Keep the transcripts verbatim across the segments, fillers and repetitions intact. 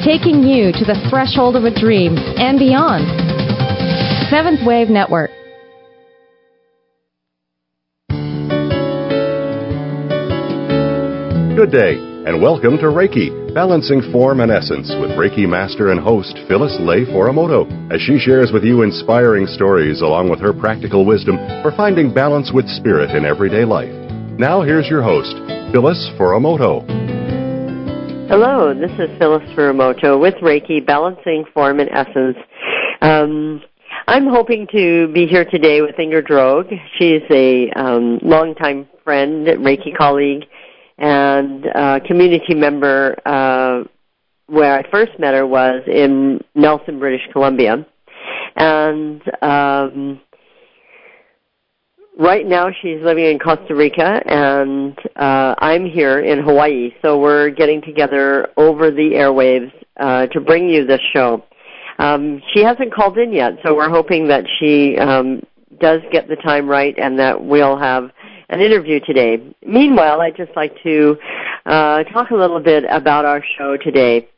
taking you to the threshold of a dream and beyond. Seventh Wave Network. Good day, and welcome to Reiki, Balancing Form and Essence, with Reiki Master and host Phyllis Lay Foromoto, as she shares with you inspiring stories along with her practical wisdom for finding balance with spirit in everyday life. Now here's your host, Phyllis Foromoto. Hello, this is Phyllis Foromoto with Reiki, Balancing Form and Essence. Um, I'm hoping to be here today with Inger Droog. She's a um, longtime friend, Reiki colleague, and uh, community member. Uh, where I first met her was in Nelson, British Columbia. And um, right now she's living in Costa Rica, and uh, I'm here in Hawaii. So we're getting together over the airwaves uh, to bring you this show. Um, she hasn't called in yet, so we're hoping that she um, does get the time right and that we'll have an interview today. Meanwhile, I'd just like to uh, talk a little bit about our show today.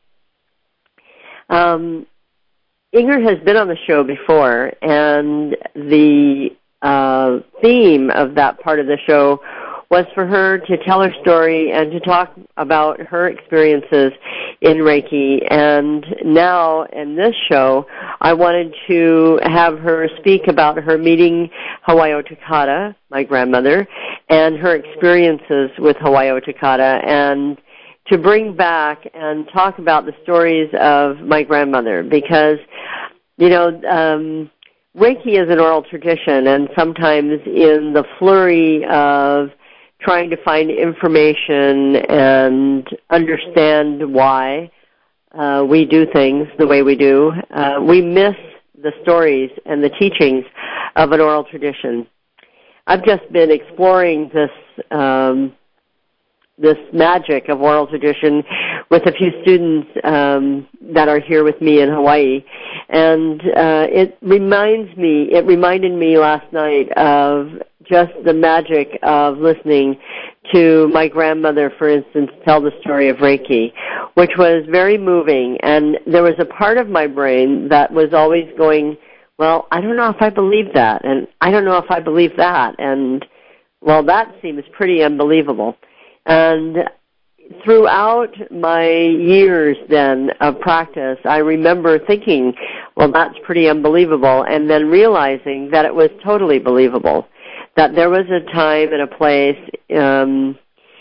Um, Inger has been on the show before, and the uh, theme of that part of the show was for her to tell her story and to talk about her experiences in Reiki. And now in this show, I wanted to have her speak about her meeting Hawayo Takata, my grandmother, and her experiences with Hawayo Takata, and to bring back and talk about the stories of my grandmother, because, you know, um, Reiki is an oral tradition, and sometimes in the flurry of trying to find information and understand why uh, we do things the way we do, uh, we miss the stories and the teachings of an oral tradition. I've just been exploring this um, this magic of oral tradition with a few students um, that are here with me in Hawaii, and uh, it reminds me, it reminded me last night of just the magic of listening to my grandmother, for instance, tell the story of Reiki, which was very moving. And there was a part of my brain that was always going, well, I don't know if I believe that, and I don't know if I believe that, and, well, that seems pretty unbelievable. And throughout my years then of practice, I remember thinking, well, that's pretty unbelievable, and then realizing that it was totally believable, that there was a time and a place um,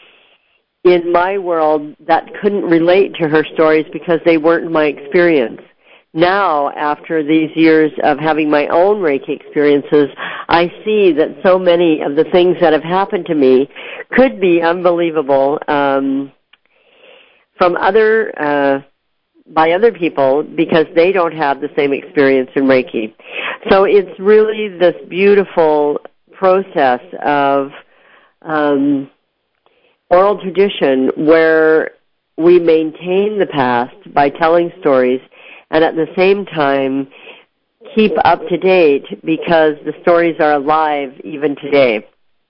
in my world that couldn't relate to her stories because they weren't my experience. Now, after these years of having my own Reiki experiences, I see that so many of the things that have happened to me could be unbelievable um, from other uh, by other people because they don't have the same experience in Reiki. So it's really this beautiful process of um, oral tradition where we maintain the past by telling stories and at the same time keep up to date because the stories are alive even today.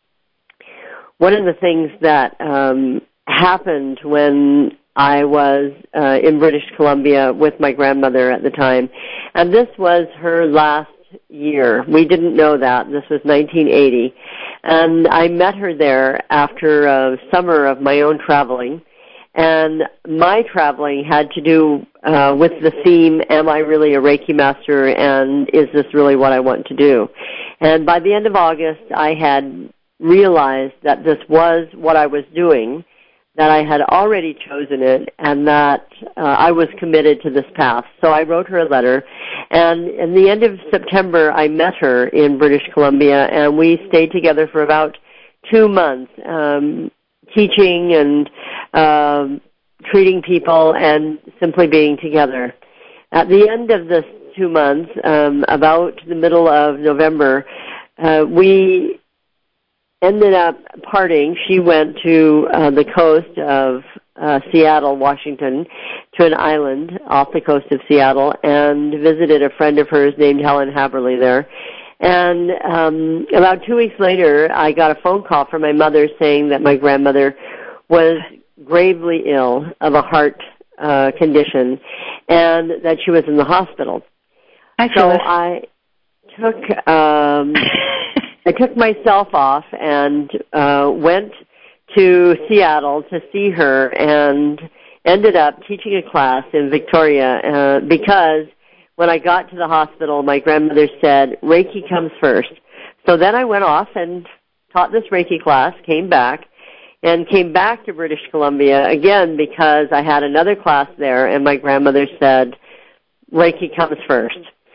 One of the things that um, happened when I was uh, in British Columbia with my grandmother at the time, and this was her last year. We didn't know that. This was nineteen eighty. And I met her there after a summer of my own traveling. And my traveling had to do uh, with the theme, am I really a Reiki master, and is this really what I want to do? And by the end of August, I had realized that this was what I was doing, that I had already chosen it, and that uh, I was committed to this path. So I wrote her a letter, and in the end of September, I met her in British Columbia, and we stayed together for about two months, um, teaching and um, treating people and simply being together. At the end of this two months, um, about the middle of November, uh, we ended up parting. She went to uh, the coast of uh, Seattle, Washington, to an island off the coast of Seattle, and visited a friend of hers named Helen Haberly there. And um, about two weeks later, I got a phone call from my mother saying that my grandmother was gravely ill of a heart uh, condition and that she was in the hospital. Hi, so Phyllis. I took um, I took myself off and uh, went to Seattle to see her, and ended up teaching a class in Victoria uh, because when I got to the hospital, my grandmother said, Reiki comes first. So then I went off and taught this Reiki class, came back, and came back to British Columbia again because I had another class there, and my grandmother said, Reiki comes first.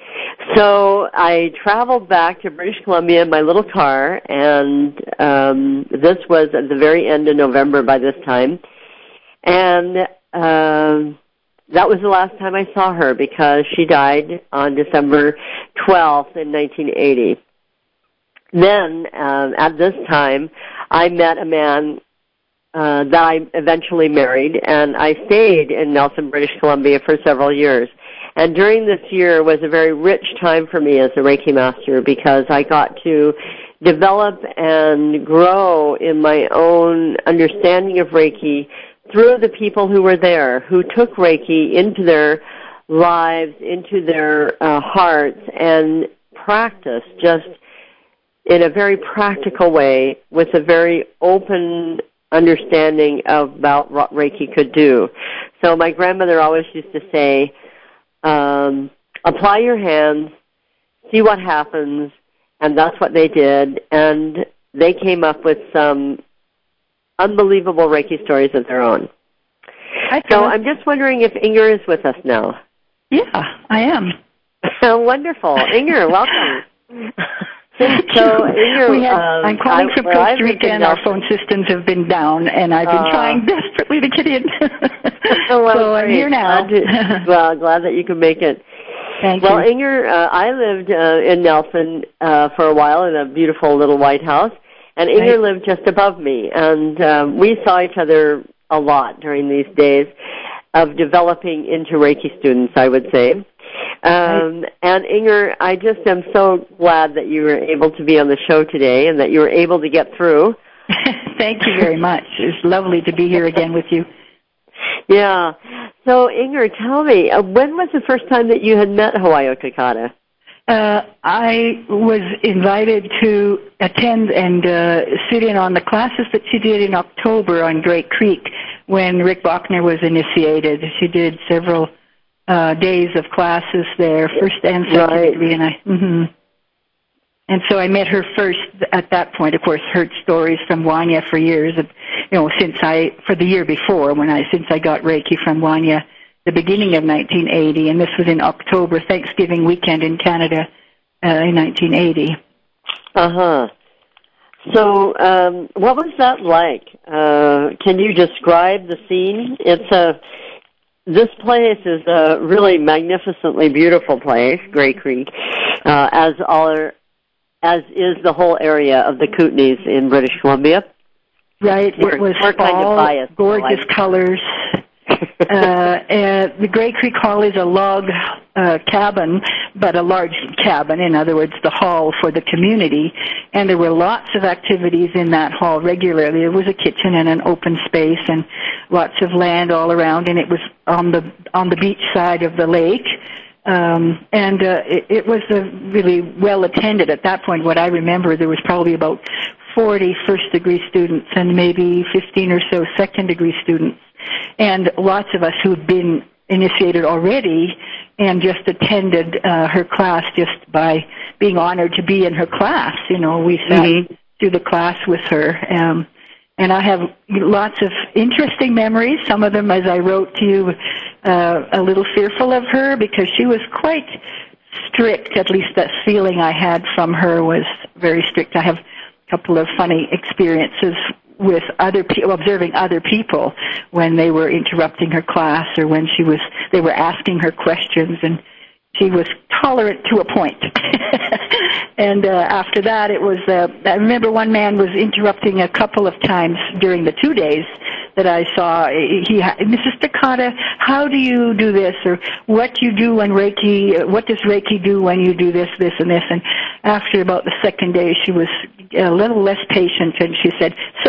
So I traveled back to British Columbia in my little car, and um, this was at the very end of November by this time. And uh, that was the last time I saw her because she died on December twelfth in nineteen eighty. Then, um, at this time, I met a man uh, that I eventually married, and I stayed in Nelson, British Columbia for several years. And during this year was a very rich time for me as a Reiki master because I got to develop and grow in my own understanding of Reiki through the people who were there, who took Reiki into their lives, into their uh, hearts, and practiced just in a very practical way with a very open understanding about what Reiki could do. So my grandmother always used to say, um, apply your hands, see what happens, and that's what they did. And they came up with some unbelievable Reiki stories of their own. So I'm just wondering if Inger is with us now. Yeah, I am. Wonderful. Inger, welcome. So, Inger, we had, um, I'm calling I, from well, Costa Rica, and our phone systems have been down, and I've been uh, trying desperately to get in. well, so I'm here now. Glad to, well, glad that you can make it. Thank well, you. Inger, uh, I lived uh, in Nelson uh, for a while in a beautiful little white house, and Inger right. lived just above me, and um, we saw each other a lot during these days of developing into Reiki students, I would say. Um, and Inger, I just am so glad that you were able to be on the show today and that you were able to get through. Thank you very much. It's lovely to be here again with you. Yeah. So, Inger, tell me, uh, when was the first time that you had met Hawayo Takata? Uh, I was invited to attend and uh, sit in on the classes that she did in October on Drake Creek when Rick Bachner was initiated. She did several uh, days of classes there, first and second right. degree, and I. Mm-hmm. And so I met her first at that point. Of course, heard stories from Wanya for years. Of, you know, since I for the year before when I since I got Reiki from Wanya. The beginning of nineteen eighty, and this was in October, Thanksgiving weekend in Canada uh, in nineteen eighty. Uh-huh. So um, what was that like? Uh, can you describe the scene? It's a, this place is a really magnificently beautiful place, Grey Creek, uh, as all, as is the whole area of the Kootenays in British Columbia. Right, we're, it was we're kind all of biased, gorgeous so colors. uh, uh, the Grey Creek Hall is a log uh, cabin, but a large cabin, in other words, the hall for the community. And there were lots of activities in that hall regularly. There was a kitchen and an open space and lots of land all around, and it was on the on the beach side of the lake. Um, and uh, it, it was uh, really well attended at that point. What I remember, there was probably about forty first-degree students and maybe fifteen or so second-degree students. And lots of us who had been initiated already and just attended uh, her class just by being honored to be in her class. You know, we sat mm-hmm. through the class with her. Um, and I have lots of interesting memories, some of them, as I wrote to you, uh, a little fearful of her because she was quite strict. At least that feeling I had from her was very strict. I have a couple of funny experiences with other people, observing other people when they were interrupting her class or when she was, they were asking her questions, and she was tolerant to a point. And uh, after that, it was, uh, I remember one man was interrupting a couple of times during the two days that I saw. He, Missus Takata, how do you do this? Or what do you do when Reiki, what does Reiki do when you do this, this, and this? And after about the second day, she was a little less patient, and she said, sir,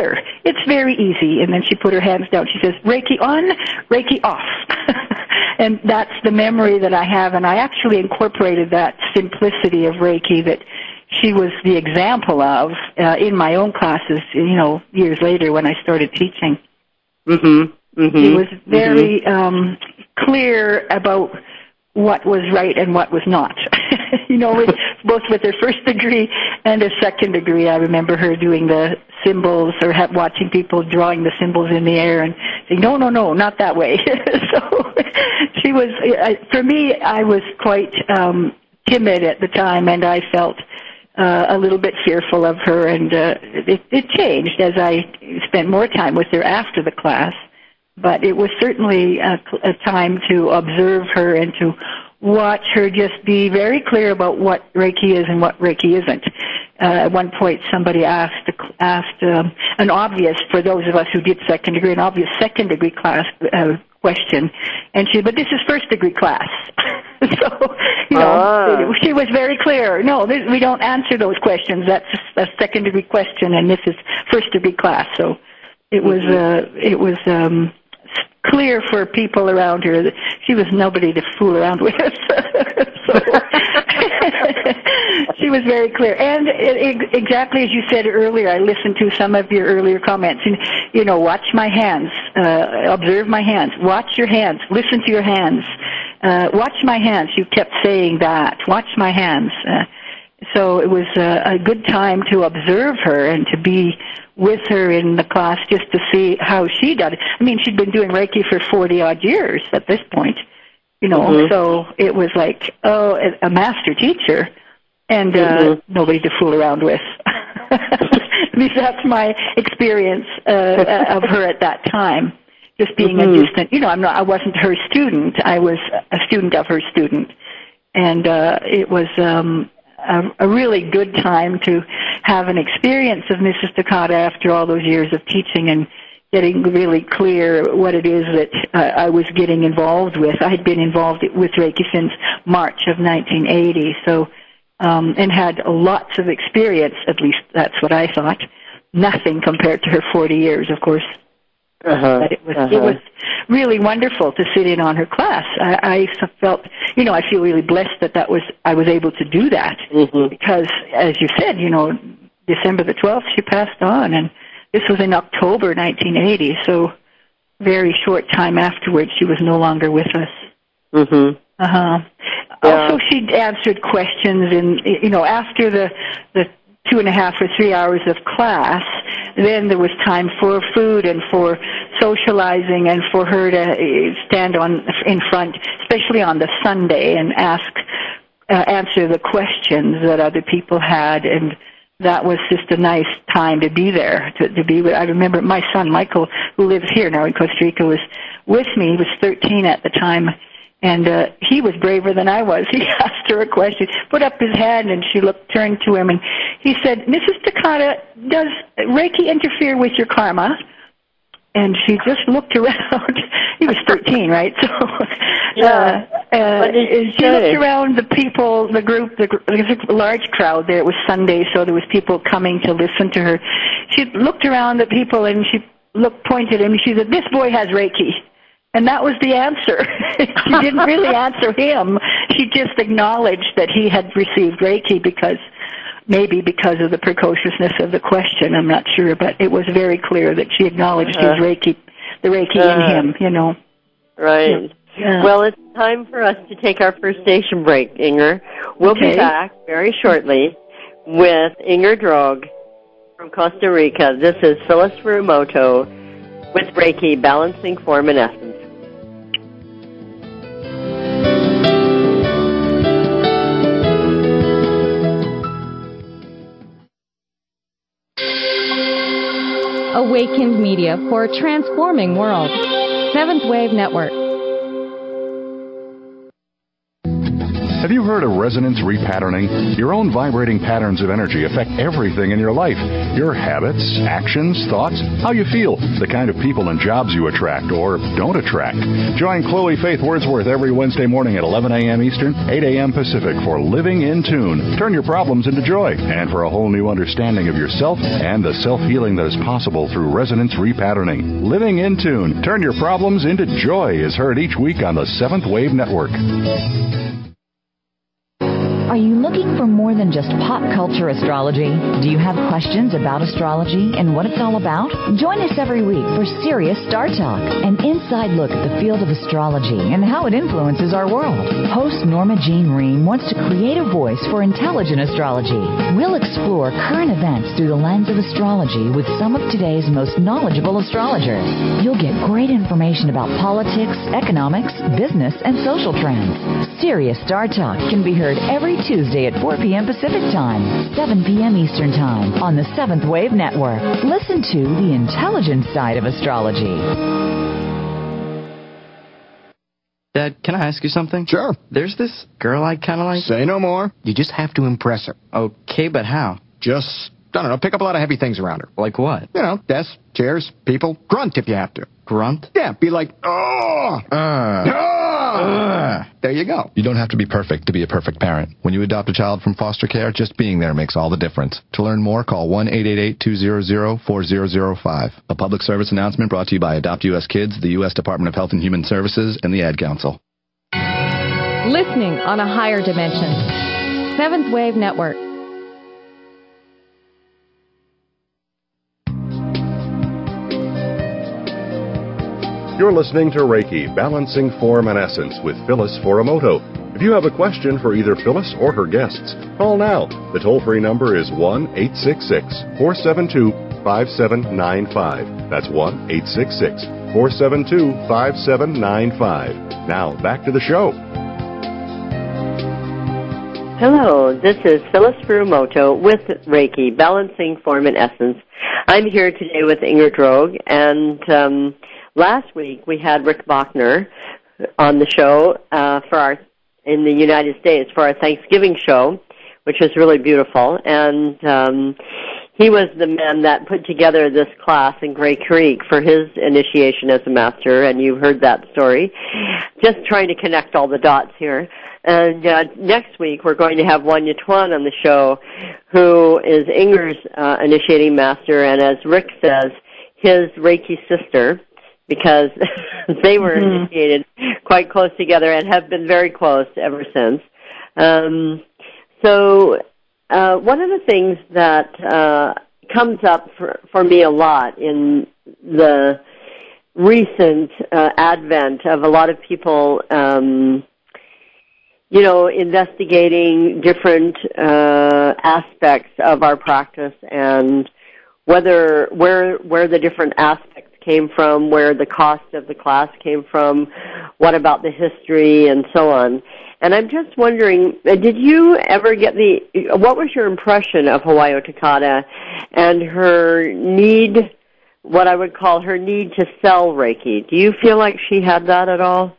it's very easy. And then she put her hands down. She says, Reiki on, Reiki off. And that's the memory that I have. And I actually incorporated that simplicity of Reiki that she was the example of uh, in my own classes, you know, years later when I started teaching. Mm-hmm. Mm-hmm. She was very mm-hmm. um, clear about what was right and what was not. You know, with, both with her first degree and her second degree. I remember her doing the symbols or ha- watching people drawing the symbols in the air and saying, no, no, no, not that way. So she was, I, for me, I was quite um, timid at the time, and I felt uh, a little bit fearful of her, and uh, it, it changed as I spent more time with her after the class. But it was certainly a, a time to observe her and to watch her just be very clear about what Reiki is and what Reiki isn't. Uh, at one point, somebody asked asked um, an obvious, for those of us who did second degree, an obvious second degree class uh, question, and she, but this is first degree class. So, you know, ah. she was very clear. No, this, we don't answer those questions. That's a second degree question, and this is first degree class. So, it was mm-hmm. uh, it was. Um, clear for people around her that she was nobody to fool around with. So she was very clear. And it, it, exactly as you said earlier, I listened to some of your earlier comments. And, you know, watch my hands, uh, observe my hands, watch your hands, listen to your hands, uh, watch my hands. You kept saying that, watch my hands. Uh, so it was a, a good time to observe her and to be with her in the class just to see how she did it. I mean, she'd been doing Reiki for forty-odd years at this point, you know, mm-hmm. so it was like, oh, a master teacher and mm-hmm. uh, nobody to fool around with. At least that's my experience uh, of her at that time, just being mm-hmm. a distant, you know, I'm not, I wasn't her student. I was a student of her student. And uh, it was... Um, A, a really good time to have an experience of Missus Takata after all those years of teaching and getting really clear what it is that uh, I was getting involved with. I had been involved with Reiki since March of nineteen eighty, so um, and had lots of experience. At least that's what I thought. Nothing compared to her forty years, of course. Uh-huh. But it was, uh-huh. it was really wonderful to sit in on her class. I, I felt, you know, I feel really blessed that that was, I was able to do that mm-hmm. because, as you said, you know, December the twelfth, she passed on, and this was in October nineteen eighty, so very short time afterwards, she was no longer with us. Mm-hmm. Uh-huh. Yeah. Also, she answered questions in, you know, after the, the two and a half or three hours of class, then there was time for food and for socializing and for her to stand on in front, especially on the Sunday, and ask, uh, answer the questions that other people had. And that was just a nice time to be there, to, to be with. I remember my son, Michael, who lives here now in Costa Rica, was with me. He was thirteen at the time. And uh, he was braver than I was. He asked her a question, put up his hand, and she looked, turned to him, and he said, Missus Takata, does Reiki interfere with your karma? And she just looked around. He was thirteen, right? So yeah. uh, uh, she looked around the people, the group, the, there was a large crowd there. It was Sunday, so there was people coming to listen to her. She looked around the people, and she looked, pointed at him, and she said, this boy has Reiki. And that was the answer. She didn't really answer him. She just acknowledged that he had received Reiki because, maybe because of the precociousness of the question, I'm not sure, but it was very clear that she acknowledged uh, his Reiki, the Reiki uh, in him, you know. Right. Yeah. Well, it's time for us to take our first station break, Inger. We'll okay. be back very shortly with Inger Droog from Costa Rica. This is Phyllis Furumoto with Reiki, Balancing Form and Essence. Awakened Media for a transforming world. Seventh Wave Network. Have you heard of resonance repatterning? Your own vibrating patterns of energy affect everything in your life. Your habits, actions, thoughts, how you feel, the kind of people and jobs you attract or don't attract. Join Chloe Faith Wordsworth every Wednesday morning at eleven a.m. Eastern, eight a.m. Pacific for Living in Tune. Turn your problems into joy, and for a whole new understanding of yourself and the self-healing that is possible through resonance repatterning. Living in Tune. Turn your problems into joy is heard each week on the Seventh Wave Network. Are you looking for more than just pop culture astrology? Do you have questions about astrology and what it's all about? Join us every week for Serious Star Talk, an inside look at the field of astrology and how it influences our world. Host Norma Jean Ream wants to create a voice for intelligent astrology. We'll explore current events through the lens of astrology with some of today's most knowledgeable astrologers. You'll get great information about politics, economics, business, and social trends. Serious Star Talk can be heard every Tuesday at four p.m. Pacific Time, seven p.m. Eastern Time on the Seventh Wave Network. Listen to the intelligent side of astrology. Dad, can I ask you something? Sure. There's this girl I kind of like. Say no more. You just have to impress her. Okay, but how? Just, I don't know, pick up a lot of heavy things around her. Like what? You know, desks, chairs, people. Grunt if you have to. Grunt? Yeah, be like, oh! Uh. Oh! Uh. There you go. You don't have to be perfect to be a perfect parent. When you adopt a child from foster care, just being there makes all the difference. To learn more, call one eight eight eight, two hundred, four thousand five. A public service announcement brought to you by Adopt U S Kids, the U S Department of Health and Human Services, and the Ad Council. Listening on a higher dimension. Seventh Wave Network. You're listening to Reiki, Balancing Form and Essence with Phyllis Foromoto. If you have a question for either Phyllis or her guests, call now. The toll-free number is one eight six six, four seven two, five seven nine five. That's one eight six six, four seven two, five seven nine five. Now, back to the show. Hello, this is Phyllis Foromoto with Reiki, Balancing Form and Essence. I'm here today with Inger Droege, and um, last week we had Rick Bachner on the show uh, for our in the United States for our Thanksgiving show, which was really beautiful. And um, he was the man that put together this class in Grey Creek for his initiation as a master, and you've heard that story. Just trying to connect all the dots here. And uh, next week we're going to have Wanya Tuan on the show, who is Inger's uh, initiating master, and as Rick says, his Reiki sister, because they were mm-hmm. initiated quite close together and have been very close ever since. Um, so uh, one of the things that uh, comes up for, for me a lot in the recent uh, advent of a lot of people, um, you know, investigating different uh, aspects of our practice and whether where where the different aspects came from, where the cost of the class came from, what about the history, and so on. And I'm just wondering, did you ever get the, what was your impression of Hawayo Takata and her need, what I would call her need to sell Reiki? Do you feel like she had that at all?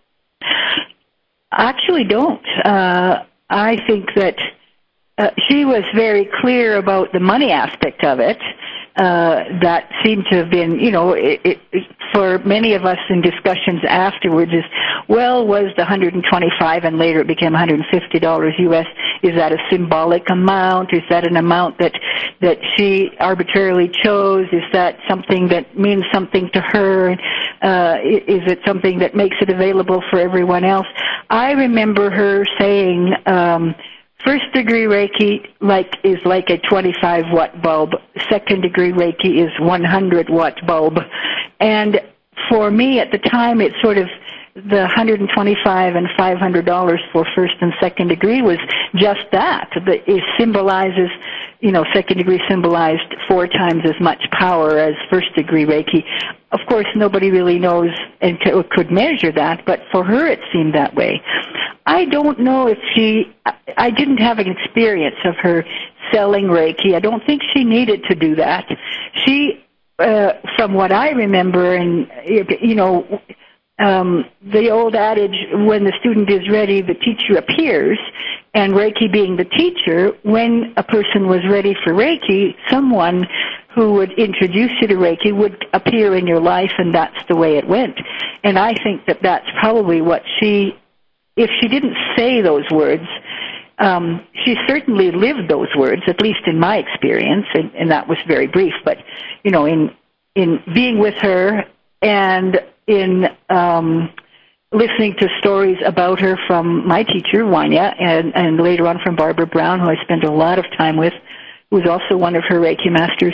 I actually don't. Uh, I think that uh, she was very clear about the money aspect of it. Uh, that seemed to have been, you know, it, it, for many of us in discussions afterwards is, well, was the one hundred twenty-five and later it became one hundred fifty dollars U S, is that a symbolic amount? Is that an amount that, that she arbitrarily chose? Is that something that means something to her? Uh, is it something that makes it available for everyone else? I remember her saying, um, first degree Reiki like is like a twenty-five watt bulb. Second degree Reiki is one hundred watt bulb. And for me at the time, it sort of, the one hundred twenty-five and five hundred dollars for first and second degree was just that. It symbolizes, you know, second degree symbolized four times as much power as first degree Reiki. Of course, nobody really knows and could measure that, but for her it seemed that way. I don't know if she, I didn't have an experience of her selling Reiki. I don't think she needed to do that. She, uh, from what I remember, and, you know, um, the old adage, when the student is ready, the teacher appears, and Reiki being the teacher, when a person was ready for Reiki, someone who would introduce you to Reiki would appear in your life, and that's the way it went. And I think that that's probably what she, if she didn't say those words, um, she certainly lived those words, at least in my experience, and, and that was very brief. But, you know, in in being with her and in um, listening to stories about her from my teacher, Wanya, and, and later on from Barbara Brown, who I spent a lot of time with, who was also one of her Reiki masters,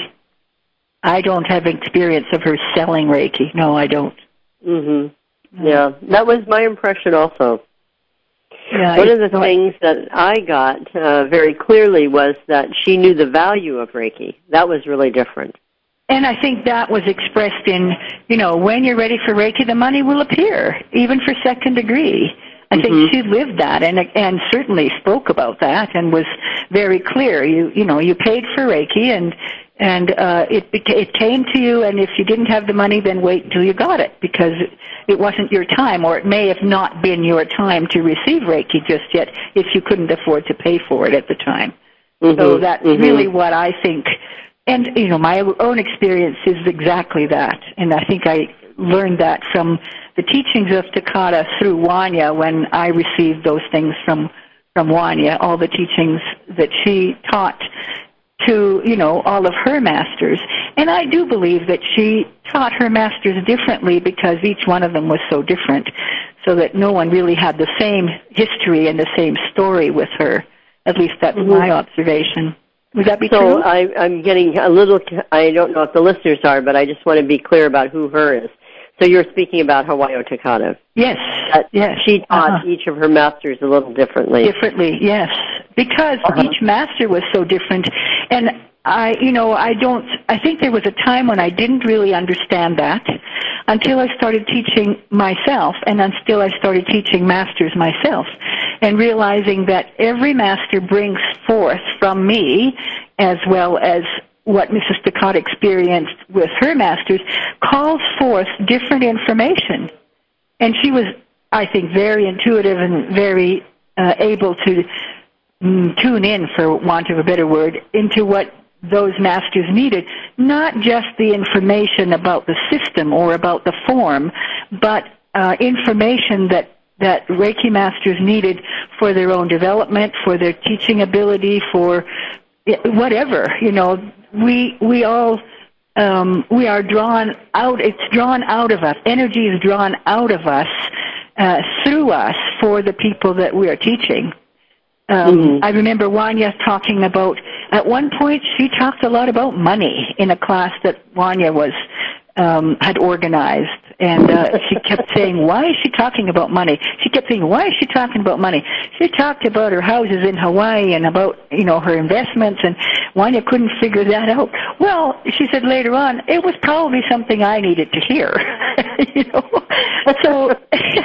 I don't have experience of her selling Reiki. No, I don't. Mm-hmm. Yeah, that was my impression also. Yeah, One of the things that I got uh, very clearly was that she knew the value of Reiki. That was really different. And I think that was expressed in, you know, when you're ready for Reiki, the money will appear, even for second degree. I mm-hmm. think she lived that and and certainly spoke about that and was very clear. You you know, you paid for Reiki and and uh, it it came to you, and if you didn't have the money, then wait till you got it, because it wasn't your time, or it may have not been your time to receive Reiki just yet if you couldn't afford to pay for it at the time. Mm-hmm. So that's mm-hmm. really what I think. And, you know, my own experience is exactly that. And I think I learned that from the teachings of Takata through Wanya when I received those things from, from Wanya, all the teachings that she taught to, you know, all of her masters. And I do believe that she taught her masters differently because each one of them was so different, so that no one really had the same history and the same story with her. At least that's mm-hmm. my observation. Would that be so true? So I'm getting a little, I don't know if the listeners are, but I just want to be clear about who her is. So you're speaking about Hawayo Takata. Yes, that yes. She taught uh-huh. each of her masters a little differently. Differently, yes. Because uh-huh. each master was so different. And I, you know, I don't, I think there was a time when I didn't really understand that until I started teaching myself, and until I started teaching masters myself, and realizing that every master brings forth from me, as well as what Missus Takata experienced with her masters, calls forth different information. And she was, I think, very intuitive and very uh, able to mm, tune in, for want of a better word, into what those masters needed, not just the information about the system or about the form, but uh, information that that Reiki masters needed for their own development, for their teaching ability, for whatever. You know, we we all um, we are drawn out. It's drawn out of us. Energy is drawn out of us uh, through us for the people that we are teaching. Um, mm-hmm. I remember Wanya talking about, at one point she talked a lot about money in a class that Wanya was um, had organized, and uh, she kept saying, why is she talking about money? She kept saying, why is she talking about money? She talked about her houses in Hawaii and about, you know, her investments, and Wanya couldn't figure that out. Well, she said later on, it was probably something I needed to hear. You know, so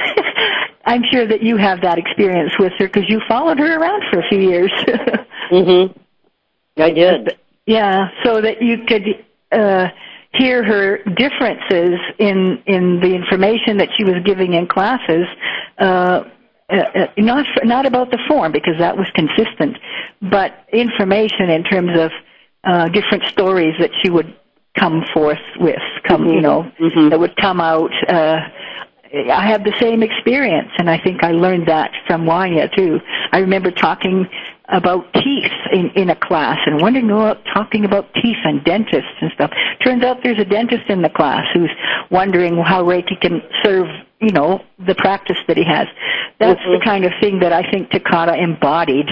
I'm sure that you have that experience with her because you followed her around for a few years. Mm-hmm. I did. Yeah, so that you could uh, hear her differences in in the information that she was giving in classes. Uh, uh, not not about the form, because that was consistent, but information in terms of uh, different stories that she would come forth with, come mm-hmm. you know, mm-hmm. that would come out. Uh, I have the same experience, and I think I learned that from Wanya, too. I remember talking about teeth in, in a class and wondering about talking about teeth and dentists and stuff. Turns out there's a dentist in the class who's wondering how Reiki can serve, you know, the practice that he has. That's mm-hmm. the kind of thing that I think Takata embodied.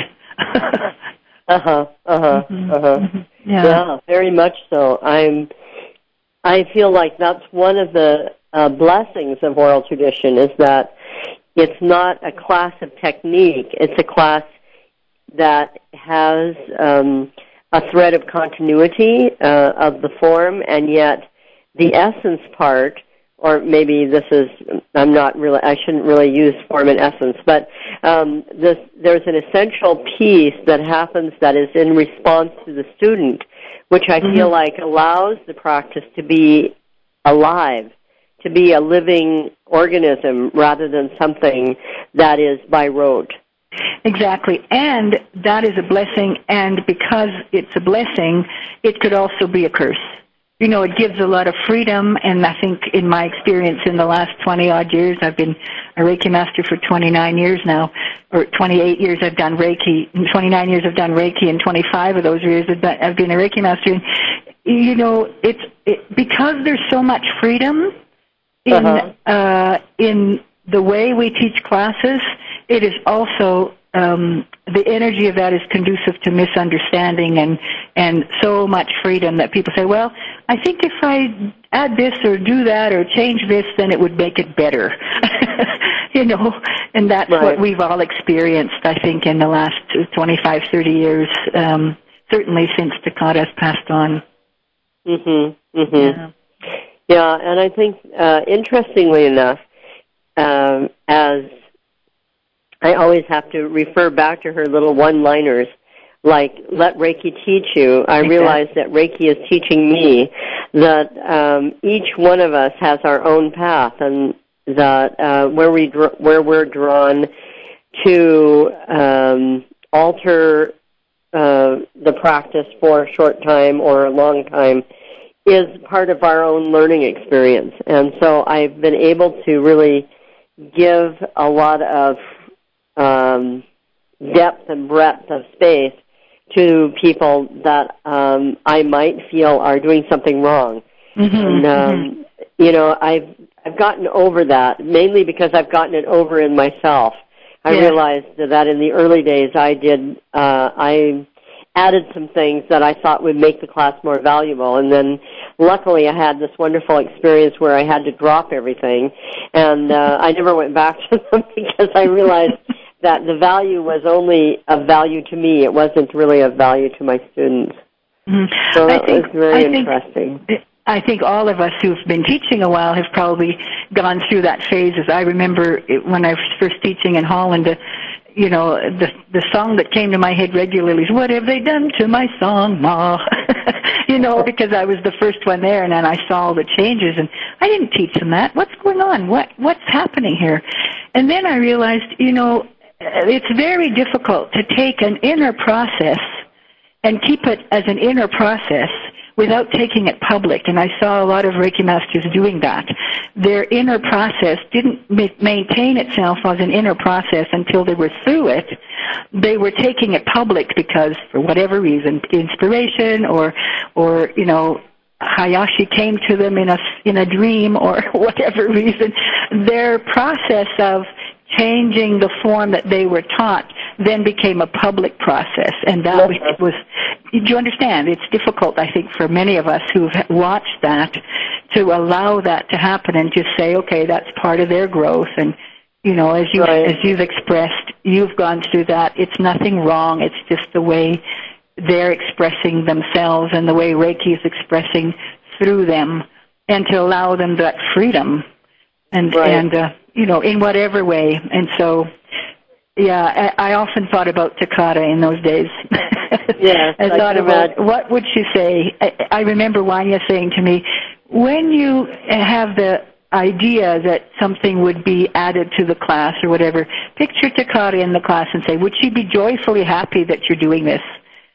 uh-huh, uh-huh, mm-hmm. uh-huh. Mm-hmm. Yeah. yeah, very much so. I'm, I feel like that's one of the Uh, blessings of oral tradition, is that it's not a class of technique. It's a class that has um, a thread of continuity uh, of the form, and yet the essence part, or maybe this is, I'm not really, I shouldn't really use form and essence, but um, this, there's an essential piece that happens that is in response to the student, which I mm-hmm. feel like allows the practice to be alive, to be a living organism rather than something that is by rote. Exactly. And that is a blessing, and because it's a blessing, it could also be a curse. You know, it gives a lot of freedom, and I think in my experience in the last twenty-odd years, I've been a Reiki master for twenty-nine years now, or twenty-eight years I've done Reiki, in twenty-nine years I've done Reiki, and twenty-five of those years I've been a Reiki master. And, you know, it's it, because there's so much freedom in uh-huh. uh, in the way we teach classes, it is also um, the energy of that is conducive to misunderstanding and and so much freedom that people say, well, I think if I add this or do that or change this, then it would make it better. You know, and that's right. What we've all experienced, I think, in the last twenty-five, thirty years, um, certainly since Takata has passed on. Mm-hmm, mm-hmm. Yeah. yeah, and I think, uh, interestingly enough, um, as I always have to refer back to her little one-liners, like, let Reiki teach you. I exactly. realize that Reiki is teaching me that um, each one of us has our own path, and that uh, where, we dr- where we're drawn to um, alter uh, the practice for a short time or a long time is part of our own learning experience. And so I've been able to really give a lot of um, depth and breadth of space to people that um, I might feel are doing something wrong. Mm-hmm, and, um, mm-hmm. you know, I've I've gotten over that, mainly because I've gotten it over in myself. I yeah. realized that in the early days I did, uh, I added some things that I thought would make the class more valuable, and then luckily I had this wonderful experience where I had to drop everything, and uh, I never went back to them because I realized that the value was only of value to me. It wasn't really of value to my students. Mm-hmm. So that think, was very I interesting. Think, I think all of us who've been teaching a while have probably gone through that phase. As I remember it, when I was first teaching in Holland, uh, you know, the the song that came to my head regularly is, "What have they done to my song, Ma?" You know, because I was the first one there, and then I saw all the changes, and I didn't teach them that. What's going on? What What's happening here? And then I realized, you know, it's very difficult to take an inner process and keep it as an inner process without taking it public. And I saw a lot of Reiki masters doing that. Their inner process didn't ma- maintain itself as an inner process until they were through it. They were taking it public because, for whatever reason, inspiration or, or you know, Hayashi came to them in a, in a dream or whatever reason. Their process of changing the form that they were taught then became a public process, and that was, was, do you understand? It's difficult, I think, for many of us who've watched that to allow that to happen and just say, okay, that's part of their growth, and, you know, as, you, right. as you've expressed, you've gone through that. It's nothing wrong. It's just the way they're expressing themselves and the way Reiki is expressing through them, and to allow them that freedom, and, right. and uh, you know, in whatever way. And so, yeah, I, I often thought about Takata in those days. Yes, I, I thought about imagine. What would she say. I, I remember Wanya saying to me, when you have the idea that something would be added to the class or whatever, picture Takata in the class and say, would she be joyfully happy that you're doing this?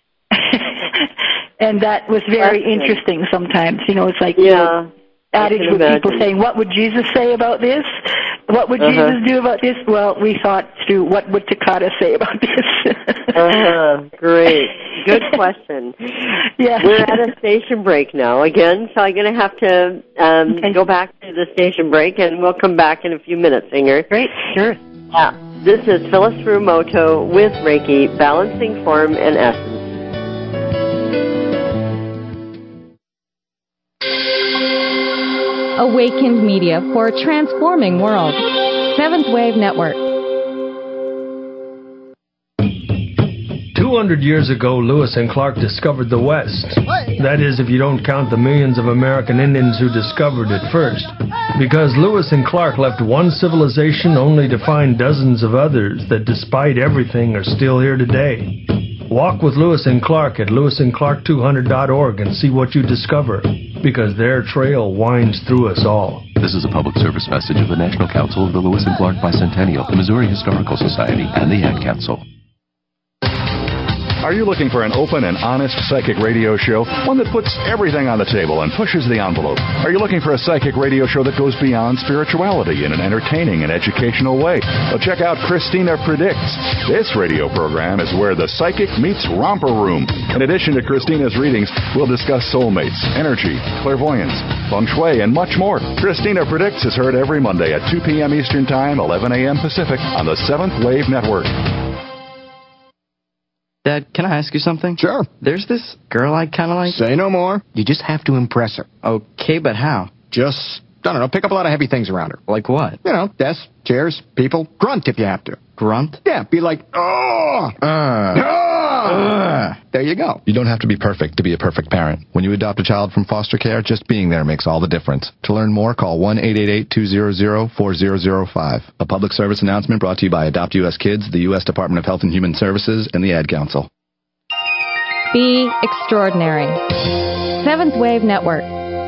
And that was very That's interesting good. Sometimes. You know, it's like, yeah. You know, adage with imagine. People saying, what would Jesus say about this? What would uh-huh. Jesus do about this? Well, we thought through, what would Takata say about this? uh-huh. Great. Good question. Yeah. We're at a station break now again, so I'm going to have to um, okay. go back to the station break, and we'll come back in a few minutes, Inger. Great. Sure. Yeah. This is Phyllis Furumoto with Reiki, Balancing Form and Essence. Awakened Media for a transforming world. Seventh Wave Network. two hundred years ago, Lewis and Clark discovered the West. That is, if you don't count the millions of American Indians who discovered it first. Because Lewis and Clark left one civilization only to find dozens of others that, despite everything, are still here today. Walk with Lewis and Clark at lewis and clark two hundred dot org and see what you discover, because their trail winds through us all. This is a public service message of the National Council of the Lewis and Clark Bicentennial, the Missouri Historical Society, and the Ad Council. Are you looking for an open and honest psychic radio show? One that puts everything on the table and pushes the envelope? Are you looking for a psychic radio show that goes beyond spirituality in an entertaining and educational way? Well, check out Christina Predicts. This radio program is where the psychic meets romper room. In addition to Christina's readings, we'll discuss soulmates, energy, clairvoyance, feng shui, and much more. Christina Predicts is heard every Monday at two p.m. Eastern Time, eleven a.m. Pacific on the Seventh Wave Network. Dad, can I ask you something? Sure. There's this girl I kind of like. Say no more. You just have to impress her. Okay, but how? Just, I don't know, pick up a lot of heavy things around her. Like what? You know, desks, chairs, people. Grunt if you have to. Grunt? Yeah, be like, oh! Uh, Uh, there you go. You don't have to be perfect to be a perfect parent. When you adopt a child from foster care, just being there makes all the difference. To learn more, call one eight eight eight, two hundred, four thousand five. A public service announcement brought to you by Adopt U S Kids, the U S Department of Health and Human Services, and the Ad Council. Be extraordinary. Seventh Wave Network.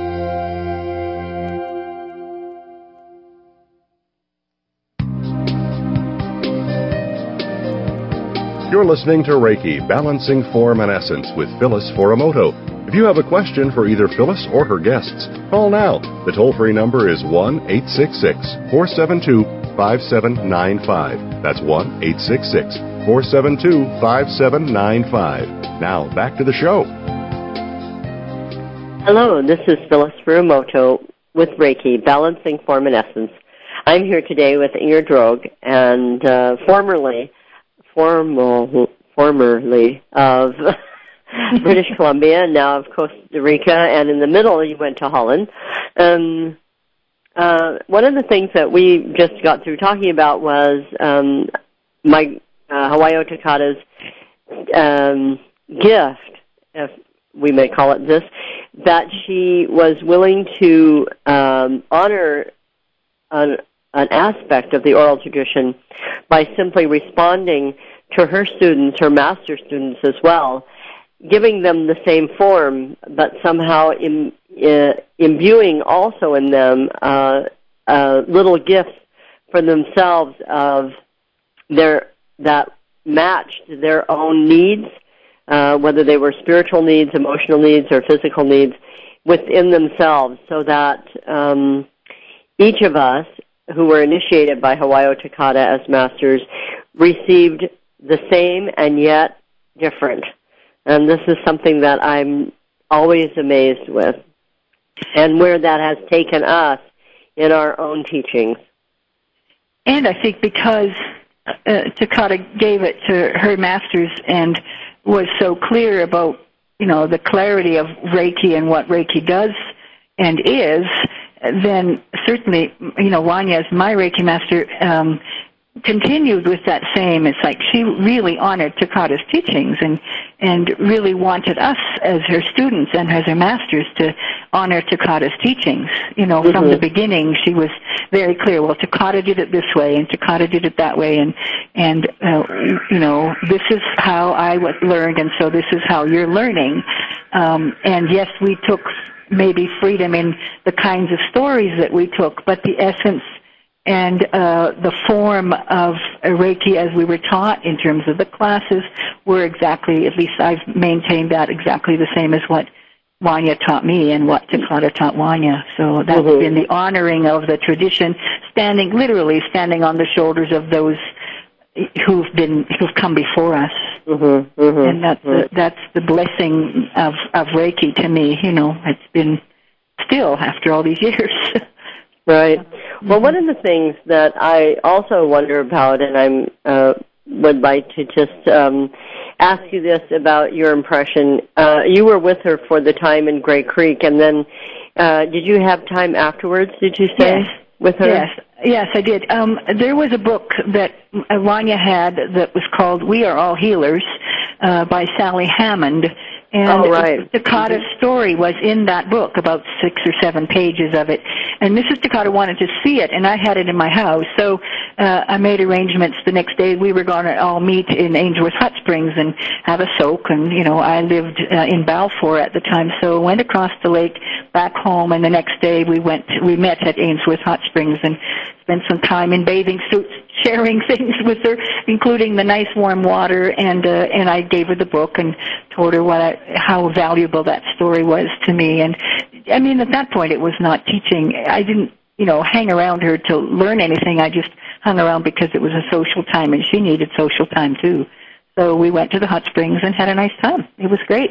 You're listening to Reiki, Balancing Form and Essence with Phyllis Foromoto. If you have a question for either Phyllis or her guests, call now. The toll-free number is one eight six six, four seven two, five seven nine five. That's one eight six six, four seven two, five seven nine five. Now, back to the show. Hello, this is Phyllis Foromoto with Reiki, Balancing Form and Essence. I'm here today with Inger Droog, and uh, formerly... Formal, formerly of British Columbia, and now of Costa Rica, and in the middle you went to Holland. Um, uh, one of the things that we just got through talking about was um, my uh, Hawaii Takata's um, gift, if we may call it this, that she was willing to um, honor an an aspect of the oral tradition by simply responding to her students, her master students as well, giving them the same form, but somehow im, uh, imbuing also in them uh, uh, little gifts for themselves of their that matched their own needs, uh, whether they were spiritual needs, emotional needs, or physical needs within themselves, so that um, each of us who were initiated by Hawaii Takata as masters received the same and yet different. And this is something that I'm always amazed with, and where that has taken us in our own teachings. And I think because uh, Takata gave it to her masters and was so clear about, you know, the clarity of Reiki and what Reiki does and is, then certainly, you know, Wanya, as my Reiki master, um, continued with that same. It's like she really honored Takata's teachings and and really wanted us as her students and as her masters to honor Takata's teachings. You know, mm-hmm. From the beginning, she was very clear. Well, Takata did it this way, and Takata did it that way, and and uh, you know, this is how I was learned, and so this is how you're learning. Um, and yes, we took maybe freedom in the kinds of stories that we took, but the essence and uh, the form of Reiki as we were taught in terms of the classes were exactly, at least I've maintained that exactly the same as what Wanya taught me and what Takata taught Wanya. So that's mm-hmm. been the honoring of the tradition, standing, literally standing on the shoulders of those who've been, who've come before us. Mm-hmm, mm-hmm, and that's mm-hmm. the, that's the blessing of, of Reiki to me. You know, it's been still after all these years. Right. Well, one of the things that I also wonder about, and I'm uh, would like to just um, ask you this about your impression. Uh, you were with her for the time in Grey Creek, and then uh, did you have time afterwards, did you say, yes. with her? Yes. Yes, I did. Um, there was a book that Wanya had that was called We Are All Healers uh, by Sally Hammond. And oh, right. Takata's mm-hmm. story was in that book, about six or seven pages of it. And Missus Takata wanted to see it, and I had it in my house. So uh, I made arrangements the next day. We were going to all meet in Ainsworth Hot Springs and have a soak. And, you know, I lived uh, in Balfour at the time, so went across the lake back home. And the next day we went, we met at Ainsworth Hot Springs and spent some time in bathing suits, sharing things with her, including the nice warm water. And uh, and I gave her the book and told her what I, how valuable that story was to me. And I mean, at that point, it was not teaching. I didn't, you know, hang around her to learn anything. I just hung around because it was a social time, and she needed social time too. So we went to the hot springs and had a nice time. It was great.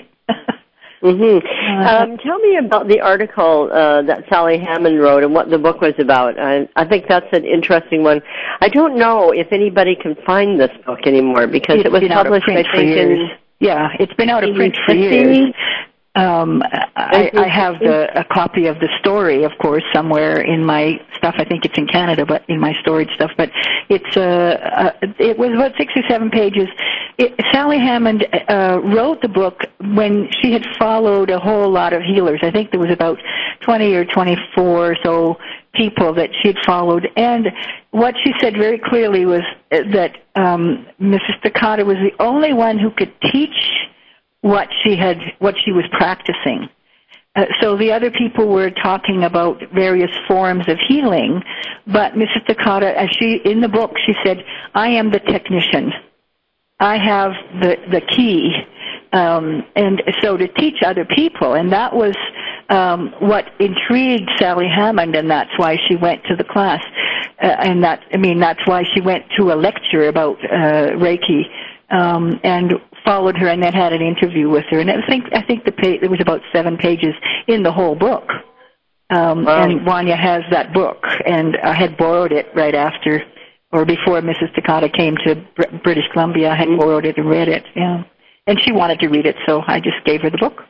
Mm-hmm. Um, tell me about the article uh, that Sally Hammond wrote and what the book was about. I, I think that's an interesting one. I don't know if anybody can find this book anymore because it's it was published, I think, in... Yeah, it's been out of print for years. Um, I, I have the, a copy of the story, of course, somewhere in my stuff. I think it's in Canada, but in my storage stuff. But it's uh, uh, it was about six or seven pages. It, Sally Hammond uh, wrote the book when she had followed a whole lot of healers. I think there was about twenty or twenty-four or so people that she had followed. And what she said very clearly was that um, Missus Takata was the only one who could teach what she had, what she was practicing. Uh, so the other people were talking about various forms of healing, but Missus Takata, as she, in the book, she said, I am the technician. I have the, the key. Um, and so to teach other people, and that was um, what intrigued Sally Hammond, and that's why she went to the class. Uh, and that, I mean, that's why she went to a lecture about uh, Reiki, um, and followed her, and then had an interview with her. And I think I think the page, there was about seven pages in the whole book. Um, wow. And Wanya has that book, and I had borrowed it right after, or before Missus Takata came to Br- British Columbia. I had borrowed it and read it. Yeah, and she wanted to read it, so I just gave her the book.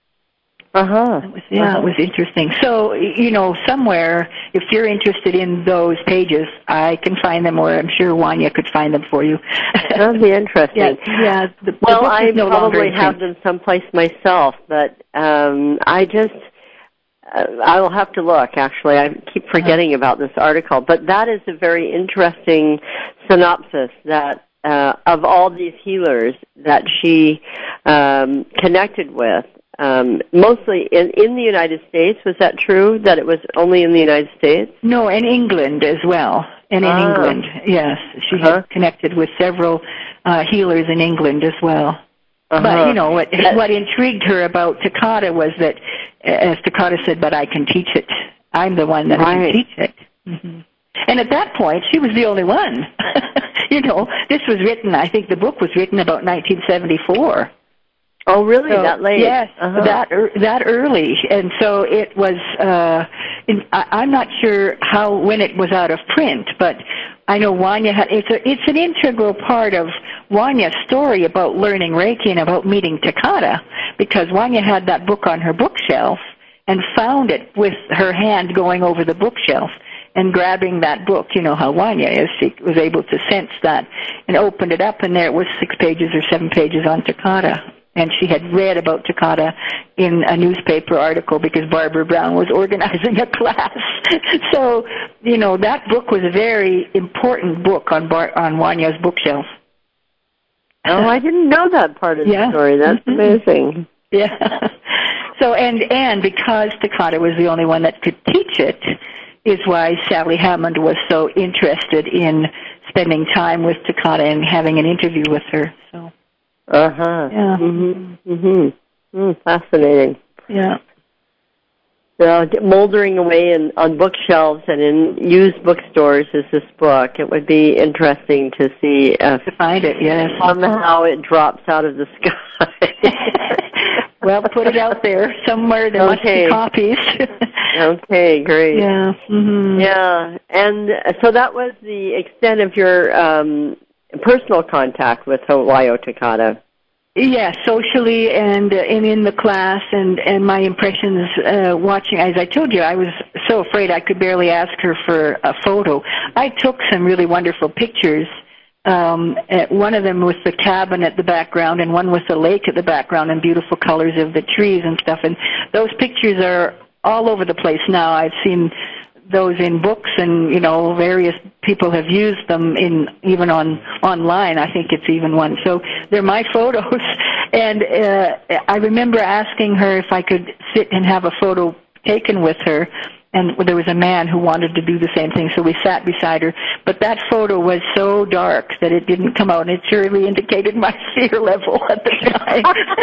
Uh-huh. It was, yeah, uh-huh. It was interesting. So, you know, somewhere, if you're interested in those pages, I can find them, or I'm sure Wanya could find them for you. That would be interesting. Yeah, yeah, the, well, the I no probably have them someplace myself, but um, I just, uh, I will have to look, actually. I keep forgetting uh-huh. about this article. But that is a very interesting synopsis that uh, of all these healers that she um, connected with. Um, mostly in, in the United States. Was that true, that it was only in the United States? No, in England as well. And in ah. England, yes. She uh-huh. had connected with several uh, healers in England as well. Uh-huh. But, you know, what, what intrigued her about Takata was that, as Takata said, but I can teach it. I'm the one that right. can teach it. Mm-hmm. And at that point, she was the only one. You know, this was written, I think the book was written about nineteen seventy-four. Oh, really? So, that late? Yes, uh-huh. that that early, and so it was. Uh, in, I, I'm not sure how when it was out of print, but I know Wanya had. It's a, it's an integral part of Wanya's story about learning Reiki and about meeting Takata, because Wanya had that book on her bookshelf and found it with her hand going over the bookshelf and grabbing that book. You know how Wanya is; she was able to sense that and opened it up, and there it was, six pages or seven pages on Takata. And she had read about Takata in a newspaper article because Barbara Brown was organizing a class. So, you know, that book was a very important book on Bar- on Wanya's bookshelf. Oh, I didn't know that part of yeah. the story. That's mm-hmm. amazing. Yeah. So, and, and because Takata was the only one that could teach it, is why Sally Hammond was so interested in spending time with Takata and having an interview with her. So. Uh-huh. Yeah. Mm-hmm. Mm-hmm. Mm, fascinating. Yeah. So, moldering away in, on bookshelves and in used bookstores is this book. It would be interesting to see if to find it, yes. somehow it drops out of the sky. Well, put it out there somewhere. There okay. must be copies. Okay, great. Yeah. Mm-hmm. Yeah. And so that was the extent of your um, personal contact with Hawayo Takata. Yeah, socially and uh, and in the class, and and my impressions uh, watching. As I told you, I was so afraid I could barely ask her for a photo. I took some really wonderful pictures. Um, one of them with the cabin at the background, and one with the lake at the background, and beautiful colors of the trees and stuff. And those pictures are all over the place now. I've seen those in books and, you know, various people have used them in even on online. I think it's even one. So they're my photos, and uh, I remember asking her if I could sit and have a photo taken with her. And there was a man who wanted to do the same thing, so we sat beside her. But that photo was so dark that it didn't come out, and it surely indicated my fear level at the time.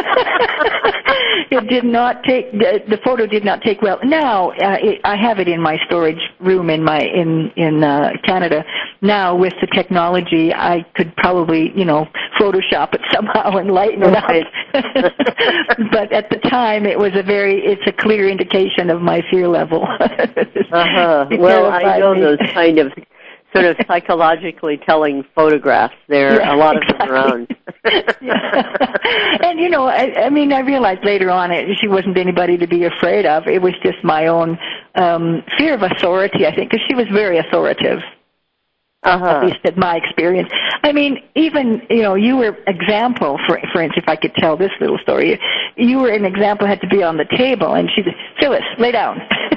It did not take, the, the photo did not take well. Now, uh, it, I have it in my storage room in my in, in uh, Canada. Now, with the technology, I could probably, you know, Photoshop it somehow and lighten it up. But at the time, it was a very, it's a clear indication of my fear level. Uh-huh. Well, I know me. Those kind of sort of psychologically telling photographs. There are yeah, a lot of exactly. them around. And, you know, I, I mean, I realized later on it, she wasn't anybody to be afraid of. It was just my own um, fear of authority, I think, because she was very authoritative. Uh-huh. At least at my experience. I mean, even, you know, you were example, for for instance, if I could tell this little story, you were an example, had to be on the table, and she said, Phyllis, lay down.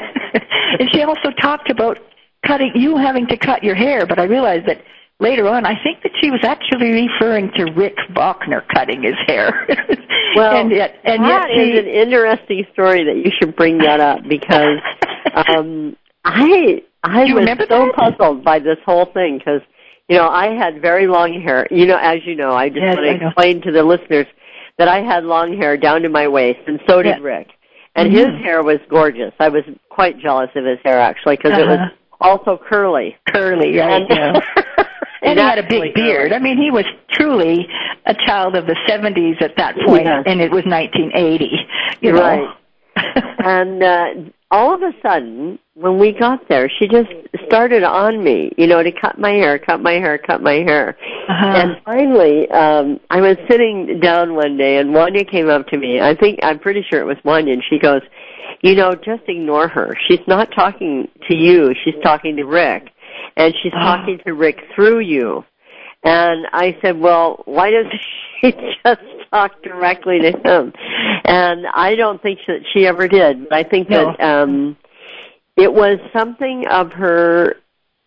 And she also talked about cutting, you having to cut your hair, but I realized that later on, I think that she was actually referring to Rick Bachner cutting his hair. Well, and yet, and that yet she, is an interesting story that you should bring that up, because um, I... I was so that? puzzled by this whole thing because, you know, I had very long hair. You know, as you know, I just yes, want to explain to the listeners that I had long hair down to my waist, and so did yes. Rick. And mm-hmm. his hair was gorgeous. I was quite jealous of his hair, actually, because uh-huh. it was also curly. Curly, right, and, yeah. And he had a big beard. I mean, he was truly a child of the seventies at that point, yeah. and it was nineteen eighty. You know? Right. And uh, all of a sudden, when we got there, she just started on me, you know, to cut my hair, cut my hair, cut my hair. Uh-huh. And finally, um, I was sitting down one day, and Wanya came up to me. I think, I'm pretty sure it was Wanya, and she goes, you know, just ignore her. She's not talking to you. She's talking to Rick. And she's oh. talking to Rick through you. And I said, well, why doesn't she just talk directly to him? And I don't think that she ever did. But I think no. that um, it was something of her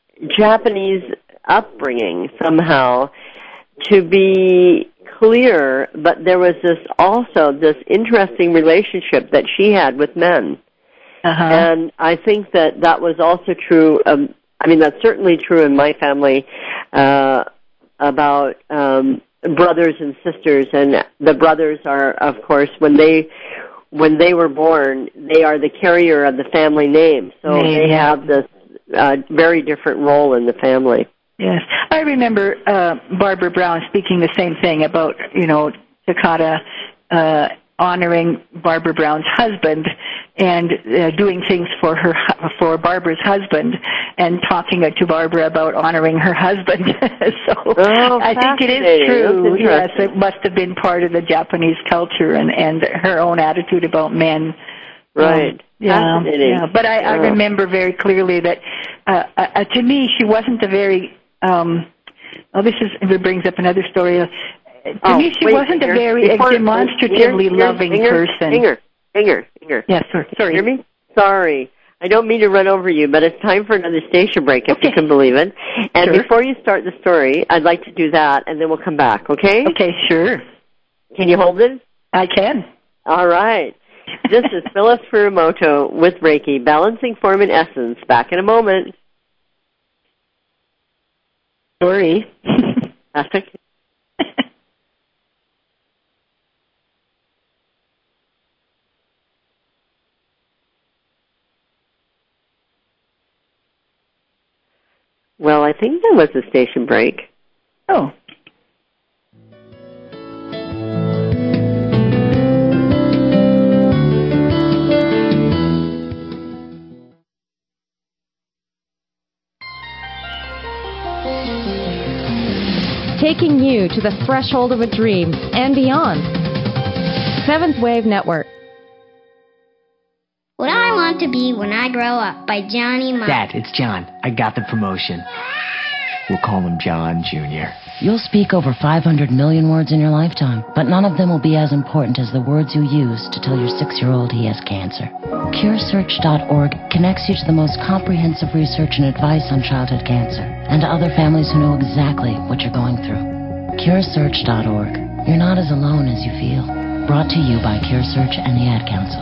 Japanese upbringing somehow to be clear, but there was this also this interesting relationship that she had with men. Uh-huh. And I think that that was also true. Um, I mean, that's certainly true in my family uh, about um, brothers and sisters. And the brothers are, of course, when they when they were born, they are the carrier of the family name. So name, they yeah. have this uh, very different role in the family. Yes. I remember uh, Barbara Brown speaking the same thing about, you know, Takata uh, honoring Barbara Brown's husband and uh, doing things for her for Barbara's husband and talking to Barbara about honoring her husband. So oh, I think it is true. Yes, it must have been part of the Japanese culture and, and her own attitude about men. Right. Um, yeah, yeah. But I, yeah. I remember very clearly that uh, uh, to me she wasn't a very Um, oh, this is it brings up another story. Uh, to oh, me, she wait, wasn't Inger, a very before, demonstratively Inger, loving Inger, person. Inger, Inger, Inger. Yes, sorry. sorry. Hear me? Sorry. I don't mean to run over you, but it's time for another station break, if okay. you can believe it. And sure. before you start the story, I'd like to do that, and then we'll come back, okay? Okay, sure. Can you hold it? I can. All right. This is Phyllis Furumoto with Reiki, Balancing Form and Essence. Back in a moment. Sorry. That's okay. Well, I think there was a station break. Oh. Taking you to the threshold of a dream and beyond. Seventh Wave Network. What I Want to Be When I Grow Up by Johnny Marr. Dad, it's John. I got the promotion. We'll call him John Junior You'll speak over five hundred million words in your lifetime, but none of them will be as important as the words you use to tell your six-year-old he has cancer. Cure Search dot org connects you to the most comprehensive research and advice on childhood cancer, and to other families who know exactly what you're going through. Cure Search dot org. You're not as alone as you feel. Brought to you by Cure Search and the Ad Council.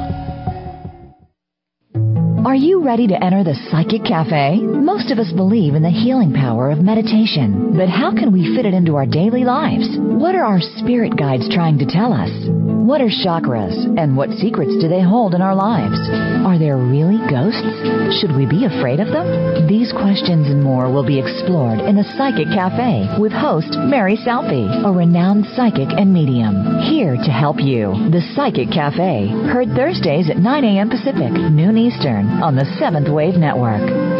Are you ready to enter the Psychic Cafe? Most of us believe in the healing power of meditation, but how can we fit it into our daily lives? What are our spirit guides trying to tell us? What are chakras, and what secrets do they hold in our lives? Are there really ghosts? Should we be afraid of them? These questions and more will be explored in the Psychic Cafe with host Mary Salpy, a renowned psychic and medium, here to help you. The Psychic Cafe, heard Thursdays at nine a.m. Pacific, noon Eastern, on the Seventh Wave Network.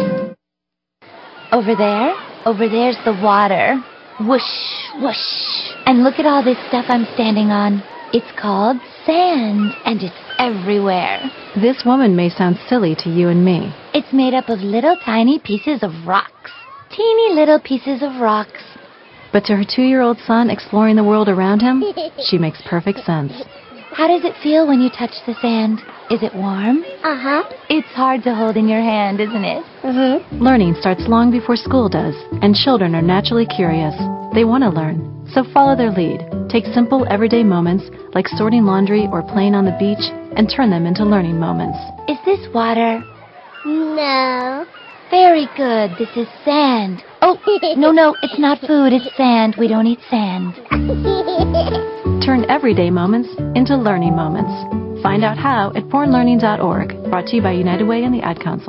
Over there, over there's the water. Whoosh, whoosh. And look at all this stuff I'm standing on. It's called sand, and it's everywhere. This woman may sound silly to you and me. It's made up of little tiny pieces of rocks. Teeny little pieces of rocks. But to her two-year-old son exploring the world around him, she makes perfect sense. How does it feel when you touch the sand? Is it warm? Uh-huh. It's hard to hold in your hand, isn't it? Mm-hmm. Learning starts long before school does, and children are naturally curious. They want to learn, so follow their lead. Take simple, everyday moments, like sorting laundry or playing on the beach, and turn them into learning moments. Is this water? No. Very good. This is sand. Oh, no, no, it's not food. It's sand. We don't eat sand. Turn everyday moments into learning moments. Find out how at born learning dot org. Brought to you by United Way and the Ad Council.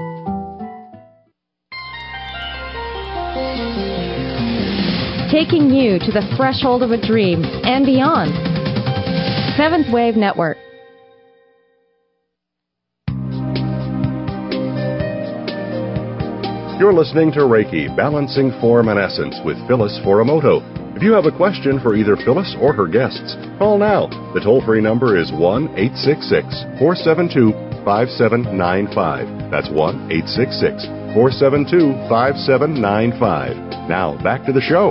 Taking you to the threshold of a dream and beyond. Seventh Wave Network. You're listening to Reiki, Balancing Form and Essence with Phyllis Foromoto. If you have a question for either Phyllis or her guests, call now. The toll-free number is one eight six six, four seven two, five seven nine five. That's one eight six six, four seven two, five seven nine five. Now, back to the show.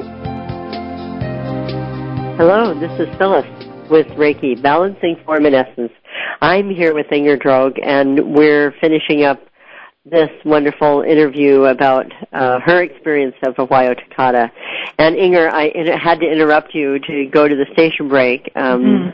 Hello, this is Phyllis with Reiki, Balancing Form and Essence. I'm here with Inger Droog, and we're finishing up this wonderful interview about uh, her experience of Hawaii Takata. And Inger, I in- had to interrupt you to go to the station break. Um, mm-hmm.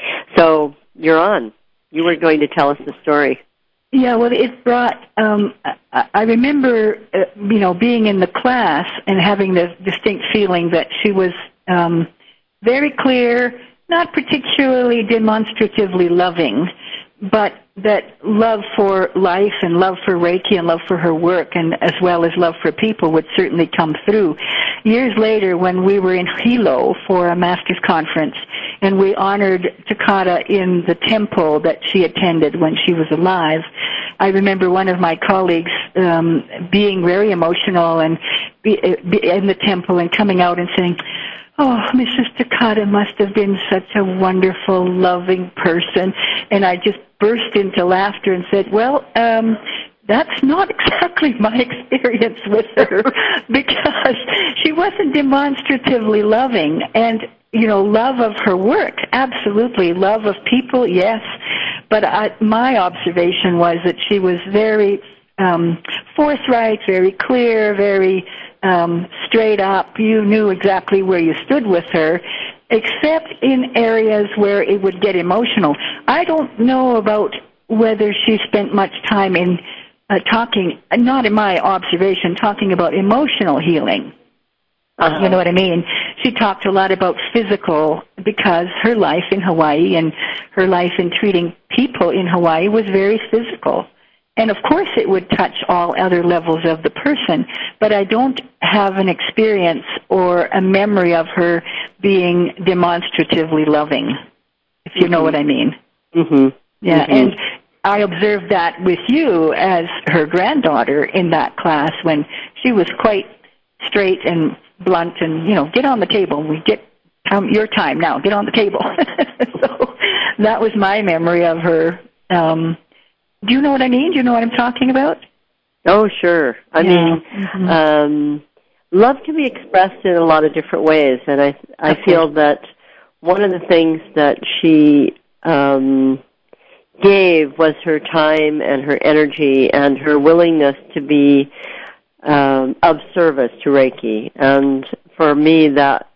So you're on. You were going to tell us the story. Yeah, well, it brought, um, I, I remember, uh, you know, being in the class and having the distinct feeling that she was um, very clear, not particularly demonstratively loving, but that love for life and love for Reiki and love for her work, and as well as love for people, would certainly come through. Years later, when we were in Hilo for a master's conference, and we honored Takata in the temple that she attended when she was alive, I remember one of my colleagues um, being very emotional and be, be in the temple and coming out and saying, "Oh, Missus Takata must have been such a wonderful, loving person." And I just burst into laughter and said, well, um, that's not exactly my experience with her, because she wasn't demonstratively loving. And, you know, love of her work, absolutely. Love of people, yes. But I, my observation was that she was very um, forthright, very clear, very um, straight up. You knew exactly where you stood with her, except in areas where it would get emotional. I don't know about whether she spent much time in uh, talking, not in my observation, talking about emotional healing. Uh-huh. You know what I mean? She talked a lot about physical, because her life in Hawaii and her life in treating people in Hawaii was very physical. And of course it would touch all other levels of the person, but I don't have an experience or a memory of her being demonstratively loving, if you mm-hmm. know what I mean. Mm-hmm. Yeah, mm-hmm. and I observed that with you as her granddaughter in that class, when she was quite straight and blunt and, you know, get on the table. We get um, your time now. Get on the table. So that was my memory of her. Um, do you know what I mean? Do you know what I'm talking about? Oh, sure. I yeah. mean, mm-hmm. um, love can be expressed in a lot of different ways, and I I okay. feel that one of the things that she um, gave was her time and her energy and her willingness to be um, of service to Reiki. And for me, that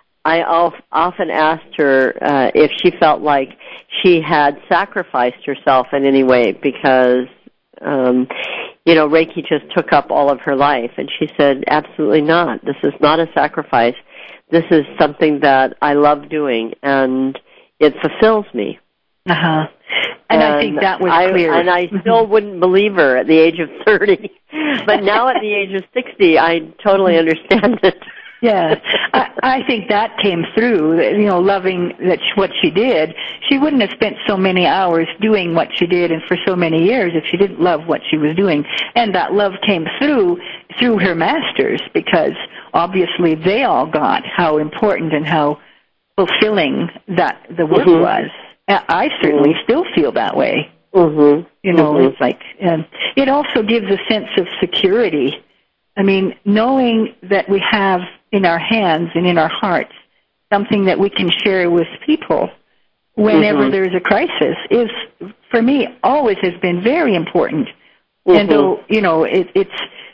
I often asked her uh, if she felt like she had sacrificed herself in any way because, um, you know, Reiki just took up all of her life. And she said, absolutely not. This is not a sacrifice. This is something that I love doing, and it fulfills me. Uh-huh. And, and I think that was I, clear. And I still wouldn't believe her at the age of thirty. But now at the age of sixty, I totally understand it. Yeah, I, I think that came through, you know, loving that sh- what she did. She wouldn't have spent so many hours doing what she did and for so many years if she didn't love what she was doing. And that love came through through her masters, because obviously they all got how important and how fulfilling that the work mm-hmm. was. I certainly mm-hmm. still feel that way. Mm-hmm. You know, mm-hmm. it's like, um, it also gives a sense of security. I mean, knowing that we have in our hands and in our hearts something that we can share with people whenever mm-hmm. there's a crisis is, for me, always has been very important. Mm-hmm. And though, you know, it, it's,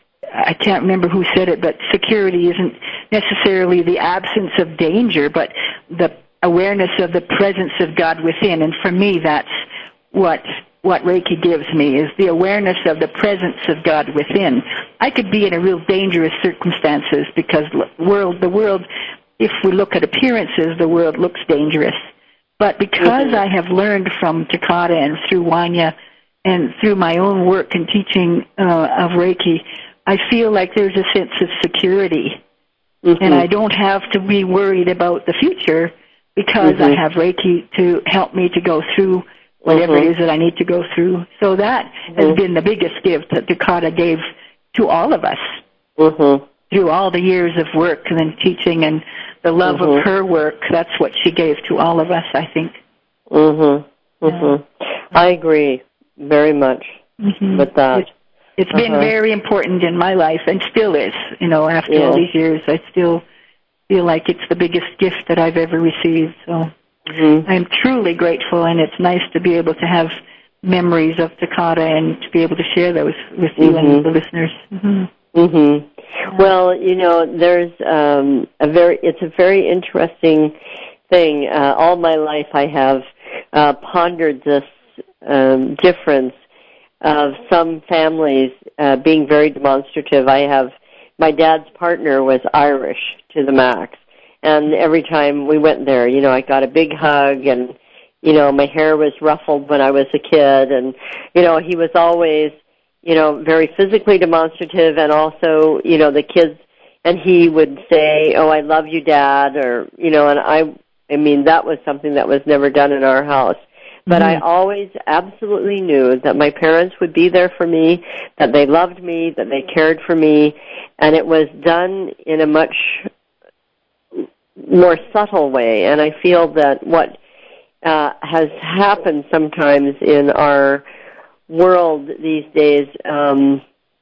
I can't remember who said it, but security isn't necessarily the absence of danger, but the awareness of the presence of God within. And for me, that's what what Reiki gives me, is the awareness of the presence of God within. I could be in a real dangerous circumstances because world, the world, if we look at appearances, the world looks dangerous. But because mm-hmm. I have learned from Takata and through Wanya and through my own work and teaching uh, of Reiki, I feel like there's a sense of security. Mm-hmm. And I don't have to be worried about the future because mm-hmm. I have Reiki to help me to go through whatever mm-hmm. it is that I need to go through. So that mm-hmm. has been the biggest gift that Takata gave to all of us mm-hmm. through all the years of work and then teaching and the love mm-hmm. of her work. That's what she gave to all of us, I think. Mm-hmm. Mm-hmm. Yeah. I agree very much mm-hmm. with that. It, it's uh-huh. been very important in my life and still is. You know, after yeah. all these years, I still feel like it's the biggest gift that I've ever received. So mm-hmm. I'm truly grateful, and it's nice to be able to have memories of Takata and to be able to share those with you mm-hmm. and the listeners. Mm-hmm. Mm-hmm. Yeah. Well, you know, there's um, a very, it's a very interesting thing. Uh, all my life I have uh, pondered this um, difference of some families uh, being very demonstrative. I have, my dad's partner was Irish to the max. And every time we went there, you know, I got a big hug, and, you know, my hair was ruffled when I was a kid. And, you know, he was always, you know, very physically demonstrative, and also, you know, the kids, and he would say, oh, I love you, Dad, or, you know, and I, I mean, that was something that was never done in our house. But mm-hmm. I always absolutely knew that my parents would be there for me, that they loved me, that they cared for me, and it was done in a much more subtle way. And I feel that what uh, has happened sometimes in our world these days um,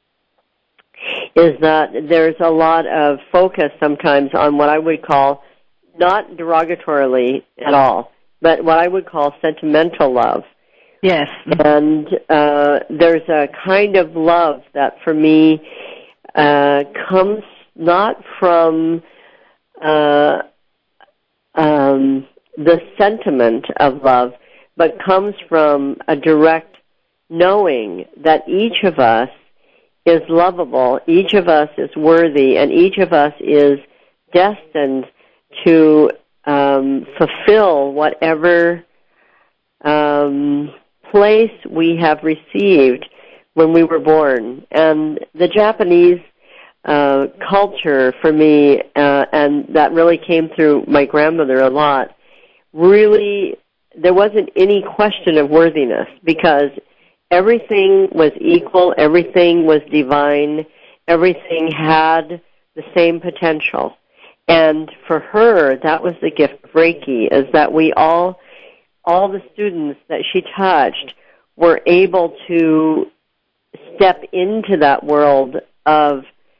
is that there's a lot of focus sometimes on what I would call, not derogatorily at all, but what I would call sentimental love. Yes. And uh, there's a kind of love that for me uh, comes not from uh, um, the sentiment of love, but comes from a direct knowing that each of us is lovable, each of us is worthy, and each of us is destined to um, fulfill whatever um, place we have received when we were born. And the Japanese uh, culture for me, uh, and that really came through my grandmother a lot, really, there wasn't any question of worthiness, because everything was equal, everything was divine, everything had the same potential. And for her, that was the gift of Reiki, is that we all, all the students that she touched were able to step into that world of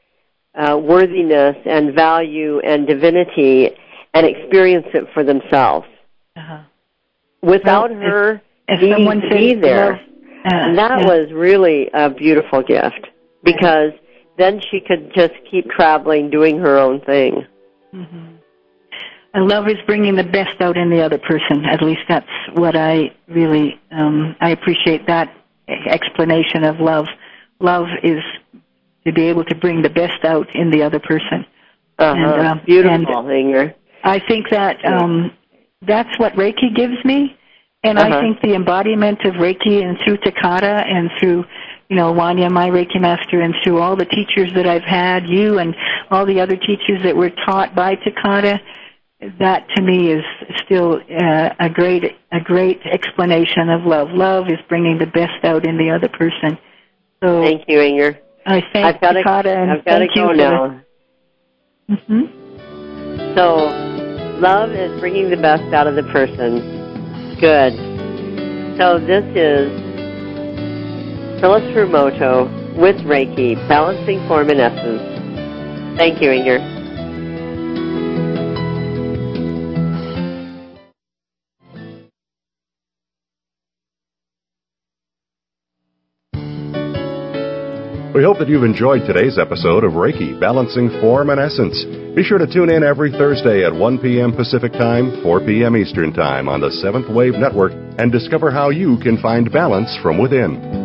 uh, worthiness and value and divinity and experience it for themselves. Uh-huh. Without well, her if, if needing someone to be there. Love, uh, and that yeah. was really a beautiful gift because then she could just keep traveling, doing her own thing. Mm-hmm. And love is bringing the best out in the other person. At least that's what I really, um, I appreciate that explanation of love. Love is to be able to bring the best out in the other person. Uh-huh. And, uh, Beautiful, and Inger. I think that um, that's what Reiki gives me. And uh-huh. I think the embodiment of Reiki and through Takata and through, you know, Wanya, my Reiki master, and through all the teachers that I've had, you and all the other teachers that were taught by Takata, that to me is still uh, a great a great explanation of love. Love is bringing the best out in the other person. So thank you, Inger. I thank I've got Takata to, and I've got to thank go you now. The, mm-hmm. So, love is bringing the best out of the person. Good. So this is Phyllis Furumoto with Reiki, Balancing Form and Essence. Thank you, Inger. We hope that you've enjoyed today's episode of Reiki, Balancing Form and Essence. Be sure to tune in every Thursday at one p.m. Pacific Time, four p.m. Eastern Time on the Seventh Wave Network and discover how you can find balance from within.